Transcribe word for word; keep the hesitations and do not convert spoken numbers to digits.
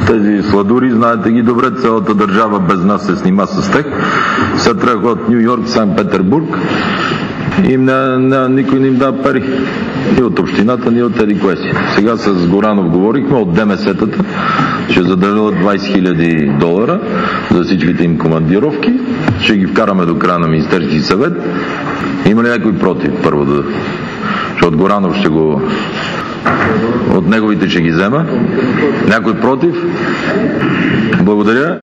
тези сладури, знаете ги добре, цялата държава без нас се снима с тях. Сега трябва от Ню Йорк, Санкт Петербург. И не, не, никой не им дава пари. Ни от общината, ни от еди кое си. Сега с Горанов говорихме от ДМС-тата, ще задържат двайсет хиляди долара за всичките им командировки. Ще ги вкараме до края на Министерски съвет. Има ли някой против? Първо да... Защото Горанов ще го... От неговите ще ги взема. Някой против? Благодаря.